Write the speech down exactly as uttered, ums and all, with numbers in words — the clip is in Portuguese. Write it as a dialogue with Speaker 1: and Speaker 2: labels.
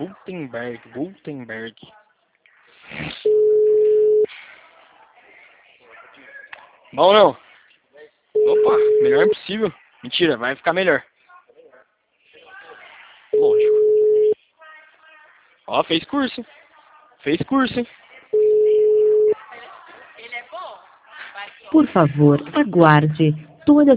Speaker 1: Gutenberg, Gutenberg. Bom não? Opa, melhor impossível. Mentira, vai ficar melhor. Lógico. Ó, fez curso. Fez curso, hein?
Speaker 2: Por favor, aguarde. Todas